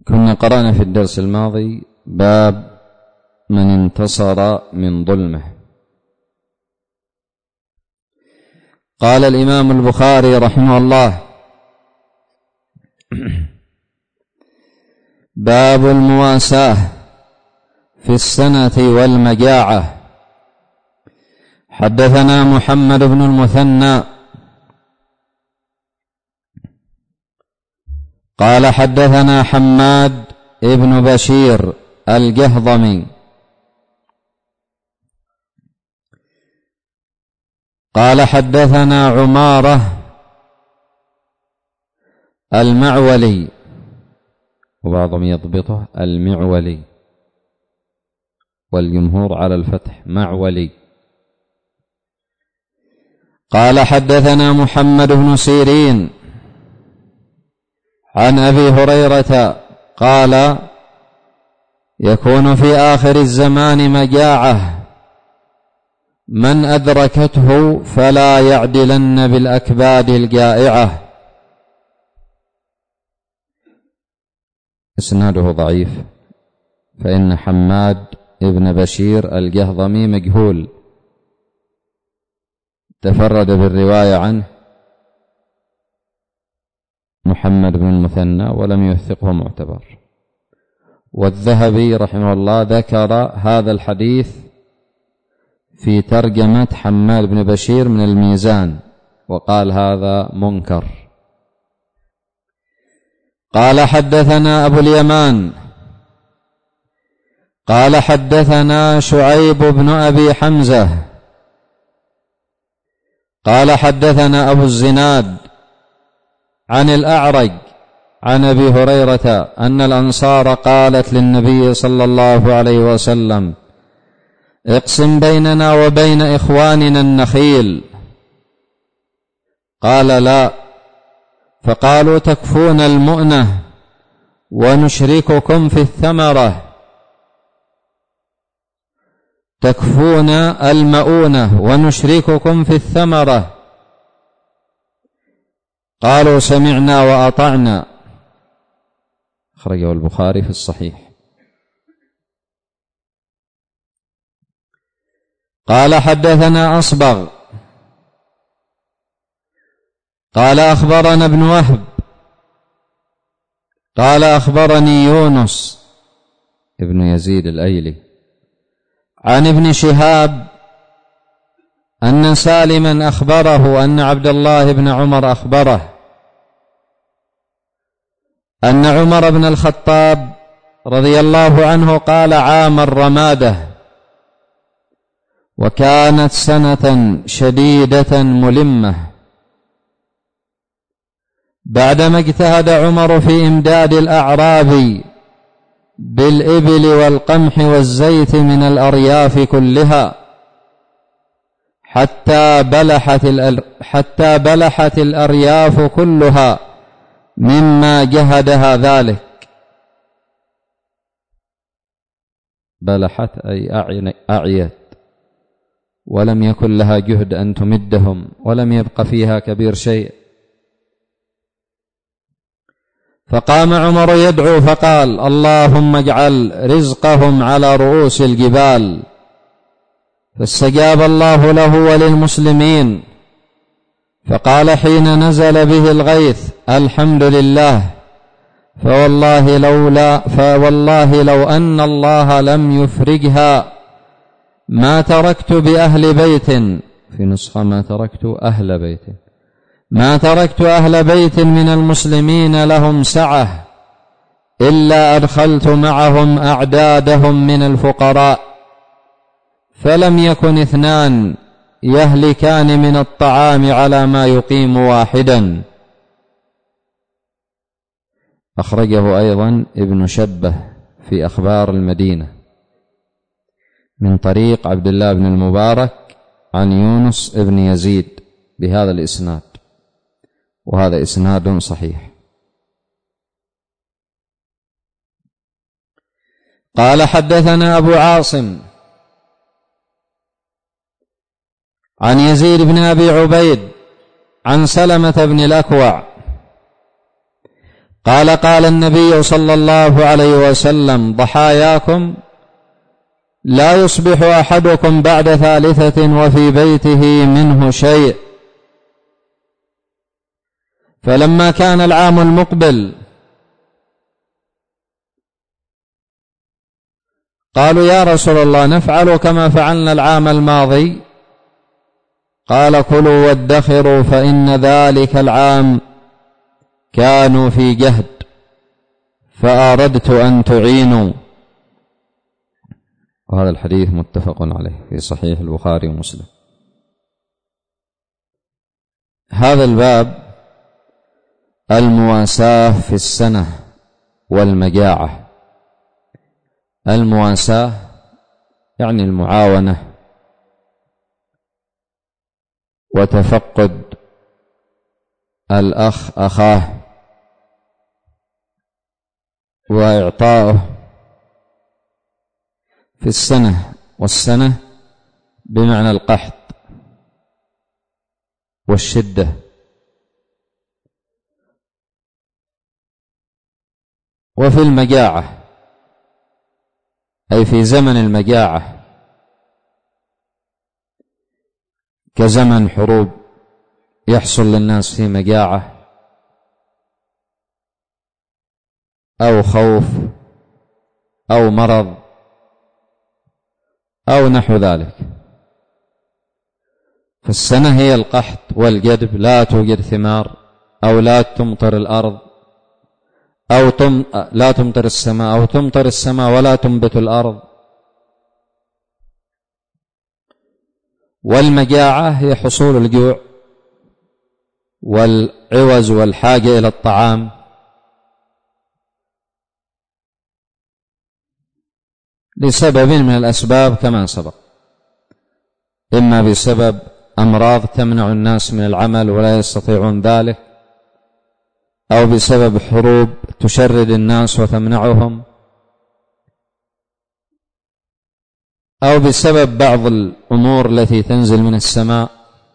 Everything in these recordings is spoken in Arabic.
كنا قرأنا في الدرس الماضي باب من انتصر من ظلمه. قال الإمام البخاري رحمه الله: باب المواساة في السنة والمجاعة. حدثنا محمد بن المثنى قال حدثنا حماد ابن بشير الجهضمي قال حدثنا عمارة المعولي، وبعضهم يضبطه المعولي والجمهور على الفتح معولي. قال حدثنا محمد بن سيرين عن أبي هريرة قال: يكون في آخر الزمان مجاعة، من أدركته فلا يعدلن بالأكباد الجائعة. إسناده ضعيف، فإن حماد ابن بشير الجهضمي مجهول، تفرد بالرواية عنه محمد بن المثنى ولم يوثقه معتبر. والذهبي رحمه الله ذكر هذا الحديث في ترجمة حماد بن بشير من الميزان وقال هذا منكر. قال حدثنا أبو اليمان قال حدثنا شعيب بن أبي حمزة قال حدثنا أبو الزناد عن الأعرج عن أبي هريرة أن الأنصار قالت للنبي صلى الله عليه وسلم: اقسم بيننا وبين إخواننا النخيل. قال: لا. فقالوا: تكفون المؤنة ونشرككم في الثمرة. تكفون المؤونة ونشرككم في الثمرة. قالوا: سمعنا وأطعنا. أخرجه البخاري في الصحيح. قال حدثنا أصبغ قال أخبرنا ابن وهب قال أخبرني يونس ابن يزيد الأيلي عن ابن شهاب أن سالما أخبره أن عبد الله بن عمر أخبره أن عمر بن الخطاب رضي الله عنه قال: عام الرمادة، وكانت سنة شديدة ملمة، بعدما اجتهد عمر في إمداد الأعراب بالإبل والقمح والزيت من الأرياف كلها حتى بلحت الأرياف كلها مما جهدها ذلك. بلحت أي أعيت، ولم يكن لها جهد أن تمدهم، ولم يبق فيها كبير شيء. فقام عمر يدعو فقال: اللهم اجعل رزقهم على رؤوس الجبال. فاستجاب الله له وللمسلمين، فقال حين نزل به الغيث: الحمد لله، فوالله لو أن الله لم يفرجها ما تركت بأهل بيت، في نسخة ما تركت أهل بيت، ما تركت أهل بيت من المسلمين لهم سعة إلا أدخلت معهم أعدادهم من الفقراء، فلم يكن اثنان يهلكان من الطعام على ما يقيم واحدا. أخرجه أيضا ابن شبه في أخبار المدينة من طريق عبد الله بن المبارك عن يونس ابن يزيد بهذا الإسناد، وهذا إسناد صحيح. قال حدثنا أبو عاصم عن يزيد بن أبي عبيد عن سلمة بن الأكوع قال النبي صلى الله عليه وسلم: ضحاياكم لا يصبح أحدكم بعد ثالثة وفي بيته منه شيء. فلما كان العام المقبل قالوا: يا رسول الله، نفعل كما فعلنا العام الماضي؟ قال: كلوا وادخروا فإن ذلك العام كانوا في جهد فأردت أن تعينوا. وهذا الحديث متفق عليه في صحيح البخاري ومسلم. هذا الباب المواساة في السنة والمجاعة. المواساة يعني المعاونة وتفقد الأخ أخاه وإعطاؤه في السنة، والسنة بمعنى القحط والشدة. وفي المجاعة أي في زمن المجاعة كزمن حروب يحصل للناس في مجاعة أو خوف أو مرض أو نحو ذلك. فالسنة هي القحط والجدب، لا توجد ثمار أو لا تمطر الأرض أو لا تمطر السماء أو تمطر السماء ولا تنبت الأرض. والمجاعة هي حصول الجوع والعوز والحاجة إلى الطعام لسبب من الأسباب كما سبق، إما بسبب أمراض تمنع الناس من العمل ولا يستطيعون ذلك، أو بسبب حروب تشرد الناس وتمنعهم، أو بسبب بعض الأمور التي تنزل من السماء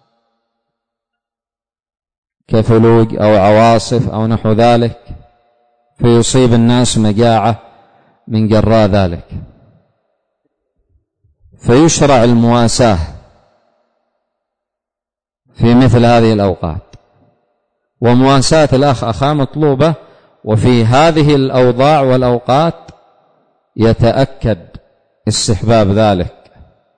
كثلوج أو عواصف أو نحو ذلك، فيصيب الناس مجاعة من جراء ذلك. فيشرع المواساة في مثل هذه الأوقات، ومواساة الأخ أخاه مطلوبة، وفي هذه الأوضاع والأوقات يتأكد استحباب ذلك.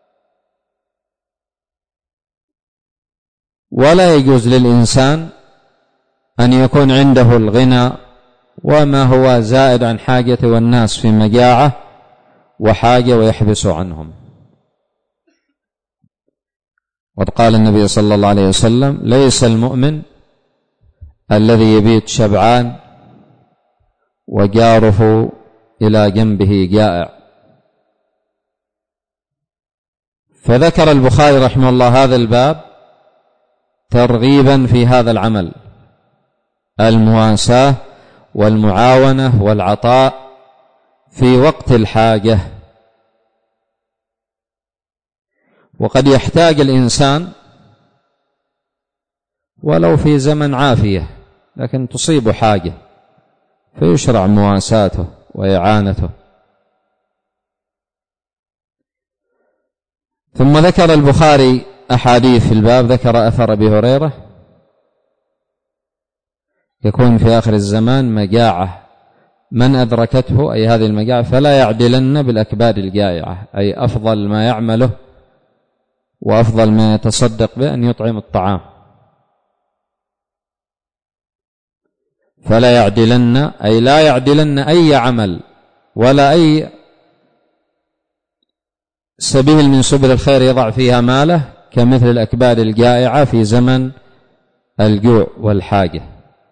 ولا يجوز للإنسان أن يكون عنده الغنى وما هو زائد عن حاجته والناس في مجاعة وحاجة ويحبس عنهم. وقد قال النبي صلى الله عليه وسلم: ليس المؤمن الذي يبيت شبعان وجاره إلى جنبه جائع. فذكر البخاري رحمه الله هذا الباب ترغيبا في هذا العمل، المواساة والمعاونة والعطاء في وقت الحاجة. وقد يحتاج الإنسان ولو في زمن عافية، لكن تصيب حاجة فيشرع مواساته وإعانته. ثم ذكر البخاري أحاديث في الباب، ذكر أثر أبي هريرة: يكون في آخر الزمان مجاعة، من أدركته أي هذه المجاعة فلا يعدلن بالأكباد الجائعة، أي أفضل ما يعمله وأفضل ما يتصدق به أن يطعم الطعام. فلا يعدلن أي لا يعدلن أي عمل ولا أي سبيل من سبل الخير يضع فيها ماله كمثل الأكباد الجائعة في زمن الجوع والحاجة.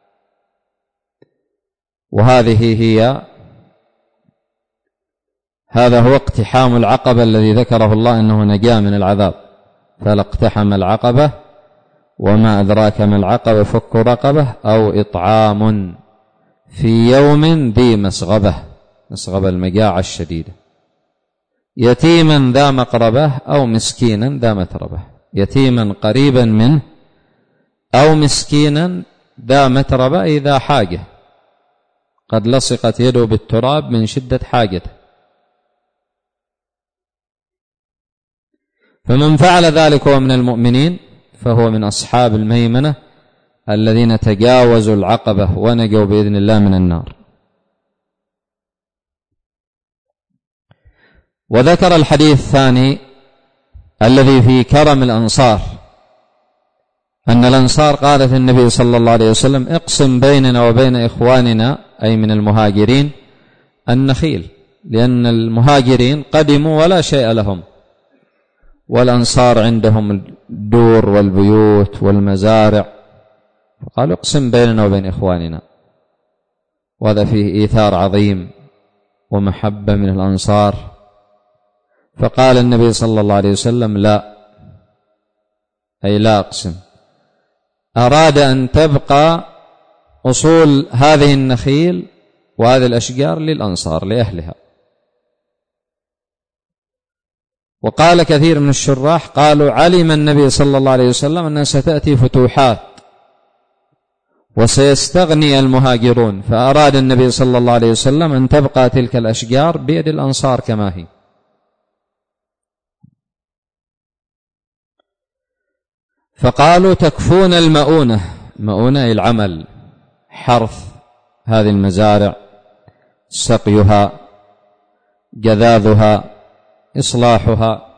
هذا هو اقتحام العقبة الذي ذكره الله أنه نجاة من العذاب. فلا اقتحم العقبة وما أدراك ما العقبة، فك رقبة أو إطعام في يوم ذي مسغبة، مسغبة المجاعة الشديدة، يتيما ذا مقربة أو مسكينا ذا متربة، يتيما قريبا منه أو مسكينا ذا متربة أي ذا حاجة. قد لصقت يده بالتراب من شدة حاجته. فمن فعل ذلك هو من المؤمنين، فهو من أصحاب الميمنة الذين تجاوزوا العقبة ونجوا بإذن الله من النار. وذكر الحديث الثاني الذي في كرم الأنصار، أن الأنصار قالت النبي صلى الله عليه وسلم: اقسم بيننا وبين إخواننا، أي من المهاجرين، النخيل، لأن المهاجرين قدموا ولا شيء لهم، والأنصار عندهم الدور والبيوت والمزارع، فقالوا اقسم بيننا وبين إخواننا. وهذا فيه إيثار عظيم ومحبة من الأنصار. فقال النبي صلى الله عليه وسلم: لا، أي لا أقسم. أراد أن تبقى أصول هذه النخيل وهذه الأشجار للأنصار لأهلها. وقال كثير من الشراح قالوا: علم النبي صلى الله عليه وسلم أنها ستأتي فتوحات وسيستغني المهاجرون، فأراد النبي صلى الله عليه وسلم أن تبقى تلك الأشجار بيد الأنصار كما هي. فقالوا: تكفون المؤونة، مؤونة العمل، حرث هذه المزارع، سقيها، جذاذها، إصلاحها،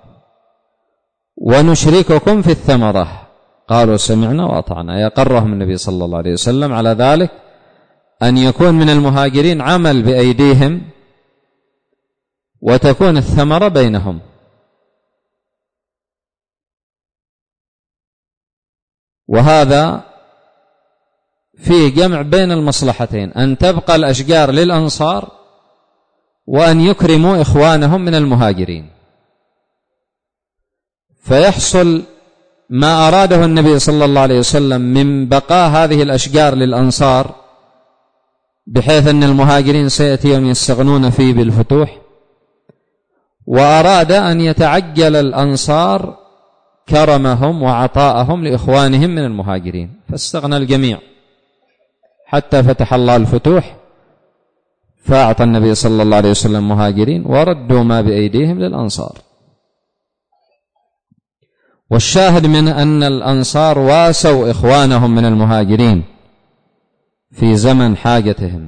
ونشرككم في الثمرة. قالوا: سمعنا وأطعنا. يقرهم النبي صلى الله عليه وسلم على ذلك، أن يكون من المهاجرين عمل بأيديهم وتكون الثمرة بينهم. وهذا فيه جمع بين المصلحتين، أن تبقى الأشجار للأنصار وأن يكرموا إخوانهم من المهاجرين، فيحصل ما أراده النبي صلى الله عليه وسلم من بقاء هذه الأشجار للأنصار، بحيث أن المهاجرين سيأتيهم يستغنون فيه بالفتوح. وأراد أن يتعجل الأنصار كرمهم وعطاءهم لإخوانهم من المهاجرين، فاستغنى الجميع حتى فتح الله الفتوح، فأعطى النبي صلى الله عليه وسلم مهاجرين وردوا ما بأيديهم للأنصار. والشاهد من أن الأنصار واسوا إخوانهم من المهاجرين في زمن حاجتهم،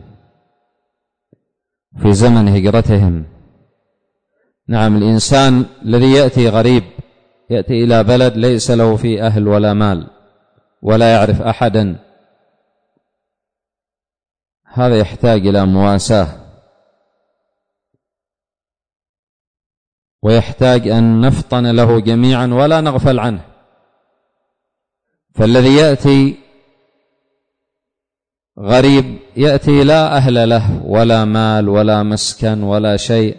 في زمن هجرتهم. نعم، الإنسان الذي يأتي غريب، يأتي إلى بلد ليس له فيه أهل ولا مال ولا يعرف أحدا، هذا يحتاج إلى مواساة، ويحتاج أن نفطن له جميعا ولا نغفل عنه. فالذي يأتي غريب يأتي لا أهل له ولا مال ولا مسكن ولا شيء،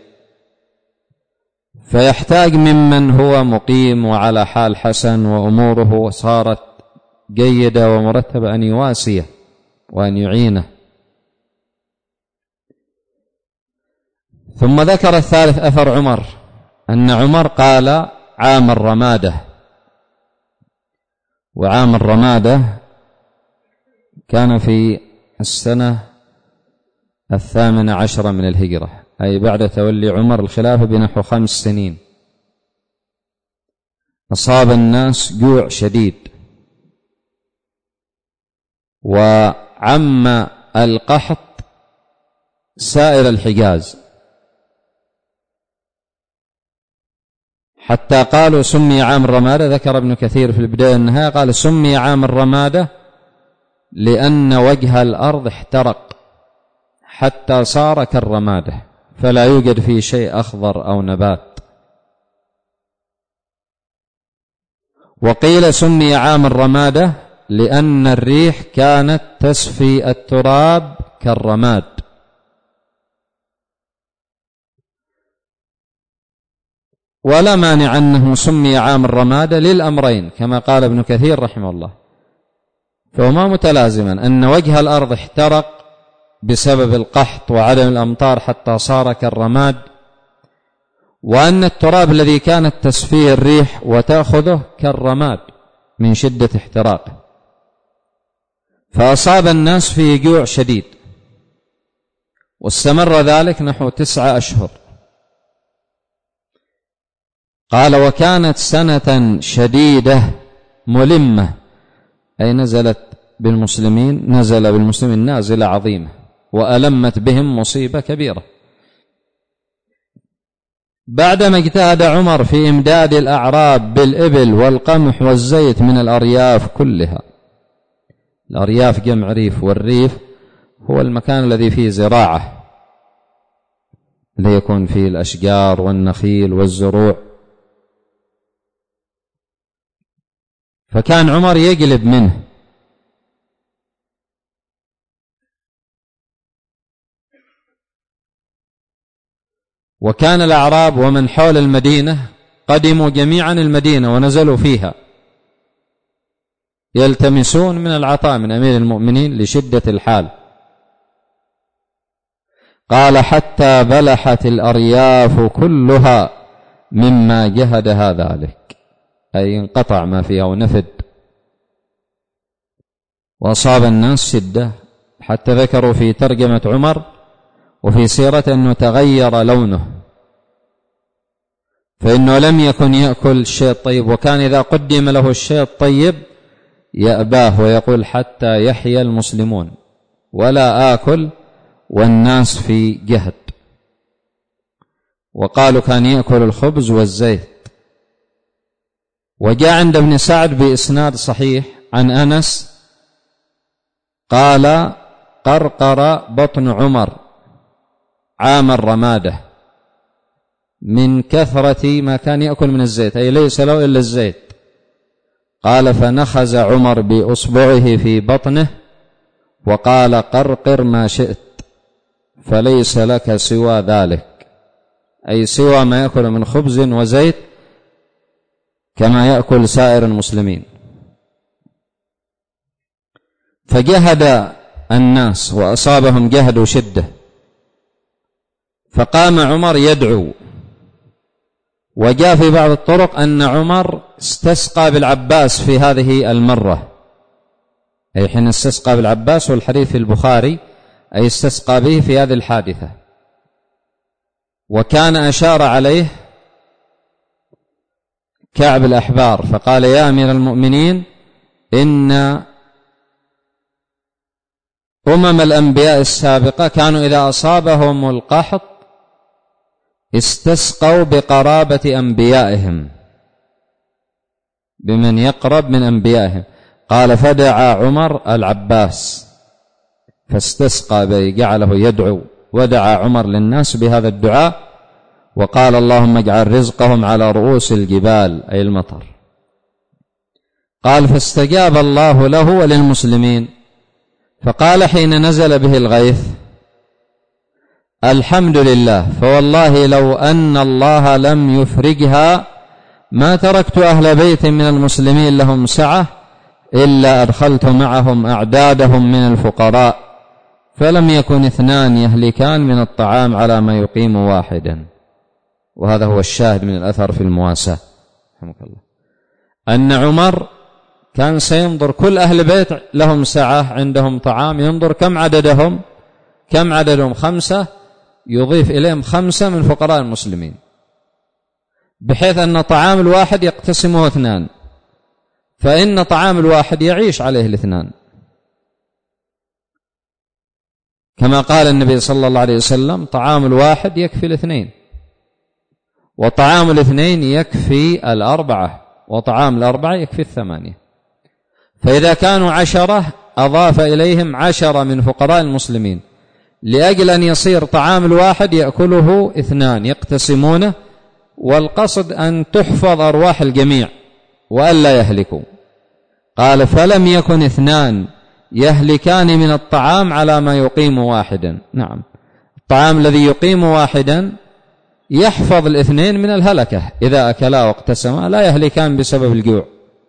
فيحتاج ممن هو مقيم وعلى حال حسن وأموره صارت جيدة ومرتبة أن يواسيه وأن يعينه. ثم ذكر الثالث أثر عمر، أن عمر قال: عام الرمادة. وعام الرمادة كان في السنة 18 من الهجرة، أي بعد تولي عمر الخلافة بنحو 5 سنين. أصاب الناس جوع شديد، وعم القحط سائر الحجاز، حتى قالوا سمي عام الرمادة. ذكر ابن كثير في البداية والنهاية قال: سمي عام الرمادة لأن وجه الأرض احترق حتى صار كالرمادة، فلا يوجد فيه شيء أخضر أو نبات. وقيل سمي عام الرمادة لأن الريح كانت تسفي التراب كالرماد. ولا مانع أنه سمي عام الرمادة للأمرين كما قال ابن كثير رحمه الله، فهما متلازما، أن وجه الأرض احترق بسبب القحط وعدم الأمطار حتى صار كالرماد، وأن التراب الذي كانت تسفيه الريح وتأخذه كالرماد من شدة احتراقه، فأصاب الناس فيه جوع شديد. واستمر ذلك نحو 9 أشهر. قال: وكانت سنة شديدة ملمة، أي نزل بالمسلمين نازلة عظيمة، وألمت بهم مصيبة كبيرة. بعدما اجتهد عمر في إمداد الأعراب بالإبل والقمح والزيت من الأرياف كلها. الأرياف جمع ريف، والريف هو المكان الذي فيه زراعة، الذي يكون فيه الأشجار والنخيل والزروع. فكان عمر يقلب منه. وكان الأعراب ومن حول المدينة قدموا جميعا المدينة ونزلوا فيها يلتمسون من العطاء من أمير المؤمنين لشدة الحال. قال: حتى بلحت الأرياف كلها مما جهدها ذلك، أي انقطع ما فيها ونفد، وأصاب الناس شدة، حتى ذكروا في ترجمة عمر وفي سيرته أنه تغير لونه، فإنه لم يكن يأكل الشيء الطيب، وكان إذا قدم له الشيء الطيب يأباه ويقول: حتى يحيى المسلمون ولا آكل والناس في جهد. وقالوا كان يأكل الخبز والزيت. وجاء عند ابن سعد بإسناد صحيح عن أنس قال: قرقر بطن عمر عام الرمادة من كثرة ما كان يأكل من الزيت، أي ليس له إلا الزيت. قال: فنخز عمر بأصبعه في بطنه وقال: قرقر ما شئت فليس لك سوى ذلك، أي سوى ما يأكل من خبز وزيت كما يأكل سائر المسلمين. فجهد الناس وأصابهم جهد وشدة، فقام عمر يدعو. وجاء في بعض الطرق أن عمر استسقى بالعباس في هذه المرة، أي حين استسقى بالعباس، والحديث في البخاري، أي استسقى به في هذه الحادثة. وكان أشار عليه كعب الأحبار فقال: يا أمير المؤمنين، إن الأنبياء السابقة كانوا إذا أصابهم القحط استسقوا بقرابة أنبيائهم، بمن يقرب من أنبيائهم. قال: فدعا عمر العباس فاستسقى به، جعله يدعو، ودعا عمر للناس بهذا الدعاء وقال: اللهم اجعل رزقهم على رؤوس الجبال، أي المطر. قال: فاستجاب الله له وللمسلمين، فقال حين نزل به الغيث: الحمد لله، فوالله لو أن الله لم يفرجها ما تركت أهل بيت من المسلمين لهم سعة إلا أدخلت معهم أعدادهم من الفقراء، فلم يكن 2 يهلكان من الطعام على ما يقيم واحدا. وهذا هو الشاهد من الأثر في المواساة رحمك الله، أن عمر كان سينظر كل أهل بيت لهم سعة عندهم طعام، ينظر كم عددهم 5، يضيف إليهم 5 من فقراء المسلمين، بحيث أن طعام الواحد يقتسمه 2، فإن طعام الواحد يعيش عليه 2، كما قال النبي صلى الله عليه وسلم: طعام الواحد يكفي 2، وطعام 2 يكفي 4، وطعام 4 يكفي 8. فإذا كانوا 10 أضاف إليهم 10 من فقراء المسلمين، لأجل أن يصير طعام الواحد يأكله 2 يقتسمونه، والقصد أن تحفظ أرواح الجميع وألا يهلكوا. قال: فلم يكن 2 يهلكان من الطعام على ما يقيم واحدا. نعم، الطعام الذي يقيم واحدا يحفظ 2 من الهلكة، إذا أكلا واقتسما لا يهلكان بسبب الجوع.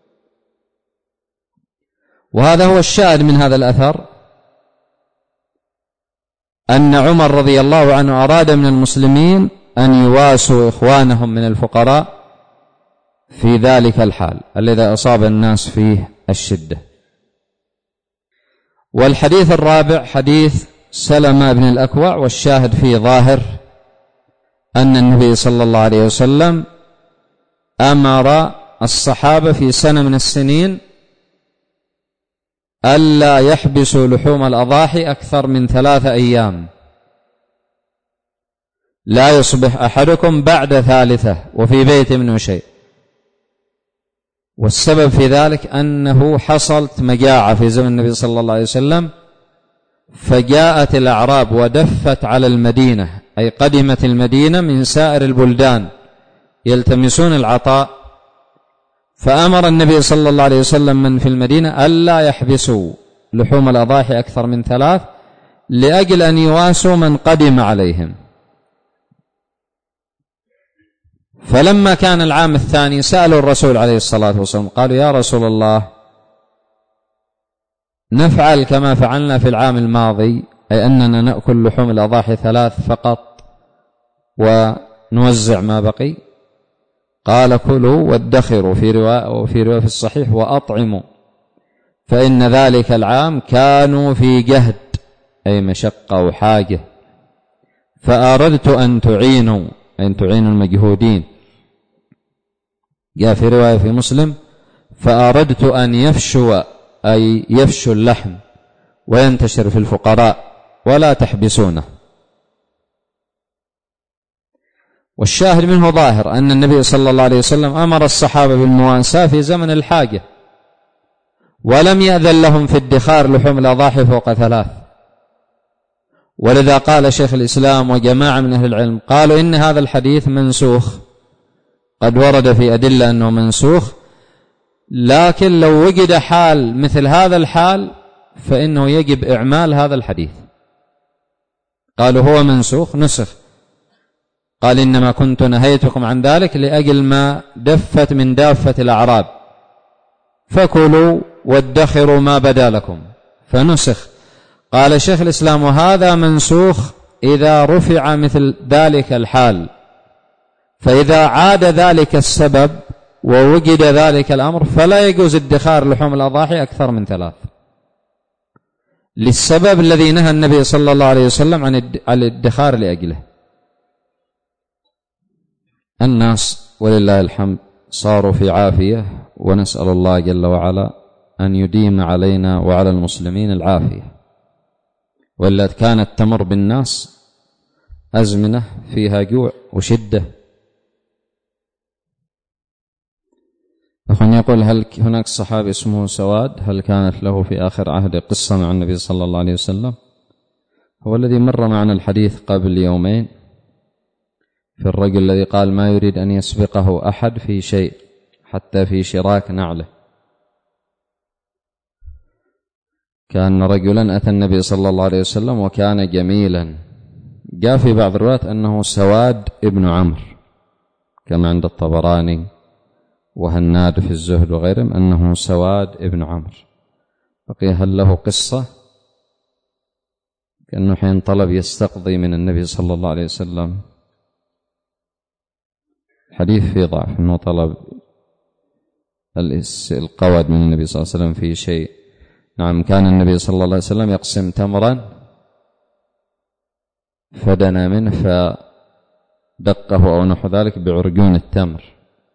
وهذا هو الشاهد من هذا الأثر، أن عمر رضي الله عنه أراد من المسلمين أن يواسوا إخوانهم من الفقراء في ذلك الحال الذي أصاب الناس فيه الشدة. والحديث الرابع حديث سلمة بن الأكوع. والشاهد في ظاهر أن النبي صلى الله عليه وسلم أمر الصحابة في سنة من السنين ألا يحبسوا لحوم الأضاحي أكثر من 3 أيام، لا يصبح أحدكم بعد 3 وفي بيت منه شيء. والسبب في ذلك أنه حصلت مجاعة في زمن النبي صلى الله عليه وسلم، فجاءت الأعراب ودفت على المدينة، أي قدمت المدينة من سائر البلدان يلتمسون العطاء، فأمر النبي صلى الله عليه وسلم من في المدينة ألا يحبسوا لحوم الأضاحي أكثر من 3 لأجل أن يواسوا من قدم عليهم. فلما كان العام الثاني سألوا الرسول عليه الصلاة والسلام، قالوا يا رسول الله نفعل كما فعلنا في العام الماضي، أي أننا نأكل لحوم الأضاحي 3 فقط ونوزع ما بقي؟ قال كلوا وادخروا، وفي رواية في الصحيح وأطعموا، فإن ذلك العام كانوا في جهد، أي مشقة وحاجة، فأردت أن تعينوا المجهودين. جاء في رواية في مسلم فأردت أن يفشوا، أي يفشوا اللحم وينتشر في الفقراء ولا تحبسونه. والشاهد منه ظاهر أن النبي صلى الله عليه وسلم أمر الصحابة بالمواساة في زمن الحاجة، ولم يأذن لهم في ادخار لحوم الأضاحي فوق 3. ولذا قال شيخ الإسلام وجماعة من أهل العلم قالوا إن هذا الحديث منسوخ، قد ورد في أدلة أنه منسوخ، لكن لو وجد حال مثل هذا الحال فإنه يجب إعمال هذا الحديث. قالوا هو منسوخ، نسخ. قال إنما كنت نهيتكم عن ذلك لأجل ما دفت من دافة الأعراب، فكلوا وادخروا ما بدا لكم، فنسخ. قال شيخ الإسلام وهذا منسوخ إذا رفع مثل ذلك الحال، فإذا عاد ذلك السبب ووجد ذلك الأمر فلا يجوز ادخار لحوم الأضاحي أكثر من 3 للسبب الذي نهى النبي صلى الله عليه وسلم عن الادخار لأجله. الناس ولله الحمد صاروا في عافية، ونسأل الله جل وعلا أن يديم علينا وعلى المسلمين العافية، وإلا كانت تمر بالناس أزمنة فيها جوع وشدة. أخوان يقول هل هناك صحابي اسمه سواد، هل كانت له في آخر عهد قصة مع النبي صلى الله عليه وسلم؟ هو الذي مر معنا الحديث قبل يومين في الرجل الذي قال ما يريد أن يسبقه أحد في شيء حتى في شراك نعله. كان رجلا أتى النبي صلى الله عليه وسلم وكان جميلا، جاء في بعض الروايات أنه سواد ابن عمرو كما عند الطبراني وهناد في الزهد وغيرهم أنه سواد ابن عمرو. بقي هل له قصة؟ كأنه حين طلب يستقضي من النبي صلى الله عليه وسلم، حديث فيه ضعف أنه طلب القود من النبي صلى الله عليه وسلم في شيء. نعم، كان النبي صلى الله عليه وسلم يقسم تمرا فدنا منه فدقه أو نحو ذلك بعرجون التمر،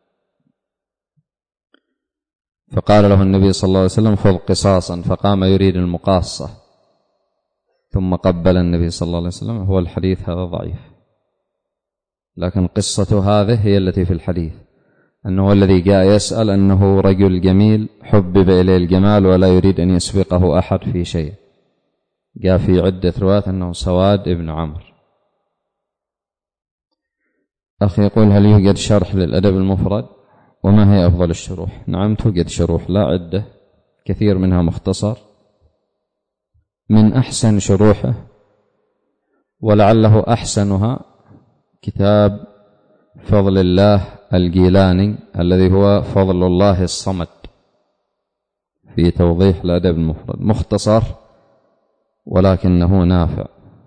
فقال له النبي صلى الله عليه وسلم خذ قصاصا، فقام يريد المقاصة ثم قبل النبي صلى الله عليه وسلم. هو الحديث هذا ضعيف، لكن قصة هذه هي التي في الحديث، أنه الذي جاء يسأل أنه رجل جميل حبب إليه الجمال ولا يريد أن يسبقه أحد في شيء. جاء في عدة روايات أنه سواد ابن عمرو. أخي يقول هل يوجد شرح للأدب المفرد وما هي أفضل الشروح؟ نعم توجد شروح لا عدة، كثير منها مختصر. من أحسن شروحه ولعله أحسنها كتاب فضل الله الجيلاني الذي هو فضل الله الصمد في توضيح الأدب المفرد، مختصر ولكنه نافع.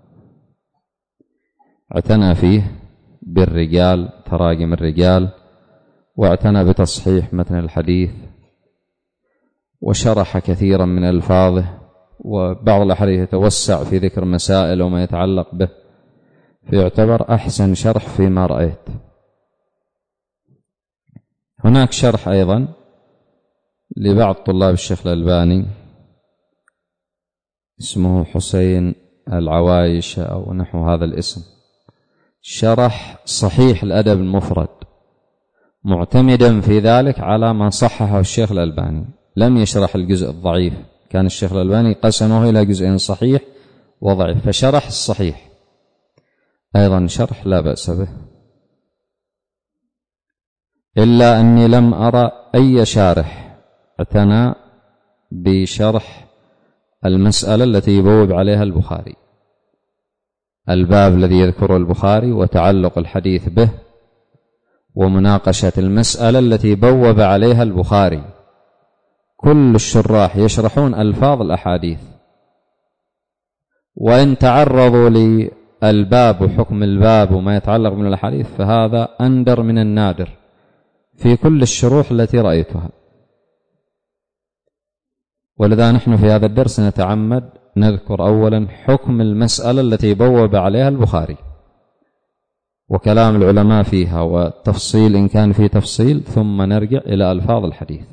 اعتنى فيه بالرجال، تراجم الرجال، واعتنى بتصحيح متن الحديث، وشرح كثيرا من ألفاظه وبعض الأحاديث يتوسع في ذكر مسائل وما يتعلق به، فيعتبر أحسن شرح فيما رأيت. هناك شرح أيضا لبعض طلاب الشيخ الألباني اسمه حسين العوايش أو نحو هذا الاسم، شرح صحيح الأدب المفرد، معتمدا في ذلك على ما صححه الشيخ الألباني، لم يشرح الجزء الضعيف. كان الشيخ الألباني قسمه إلى جزئين صحيح وضعيف، فشرح الصحيح أيضا شرح لا بأس به، إلا أني لم أرى أي شارح اعتنى بشرح المسألة التي يبوب عليها البخاري، الباب الذي يذكره البخاري وتعلق الحديث به ومناقشة المسألة التي بوب عليها البخاري. كل الشراح يشرحون ألفاظ الأحاديث، وإن تعرضوا للباب وحكم الباب وما يتعلق من الأحاديث فهذا أندر من النادر في كل الشروح التي رأيتها. ولذا نحن في هذا الدرس نتعمد نذكر أولا حكم المسألة التي بوب عليها البخاري وكلام العلماء فيها والتفصيل إن كان في تفصيل، ثم نرجع إلى ألفاظ الحديث.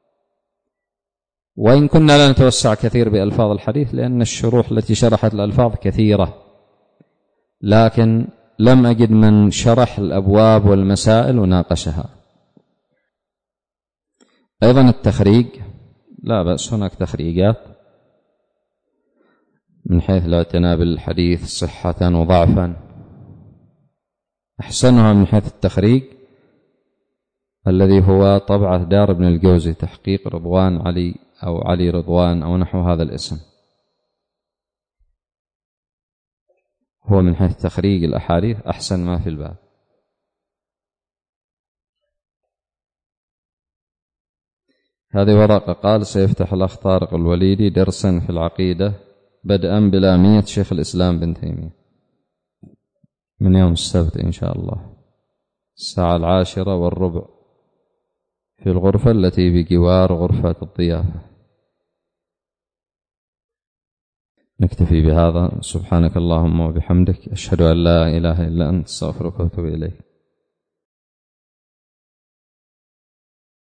وإن كنا لا نتوسع كثير بألفاظ الحديث لأن الشروح التي شرحت الألفاظ كثيرة، لكن لم أجد من شرح الأبواب والمسائل وناقشها. أيضا التخريج لا بأس، هناك تخريجات من حيث الاعتناء بالحديث صحة وضعفا، أحسنها من حيث التخريج الذي هو طبعة دار ابن الجوزي، تحقيق رضوان علي أو علي رضوان أو نحو هذا الاسم، هو من حيث تخريج الأحاديث أحسن ما في الباب. هذه ورقة قال سيفتح الأخ طارق الوليدي درسا في العقيدة بدءا بلامية شيخ الإسلام بن تيمية من يوم السبت إن شاء الله الساعة 10:15 في الغرفة التي بجوار غرفة الضيافة. نكتفي بهذا، سبحانك اللهم وبحمدك، أشهد أن لا إله إلا أنت، استغفرك وأتوب إليك.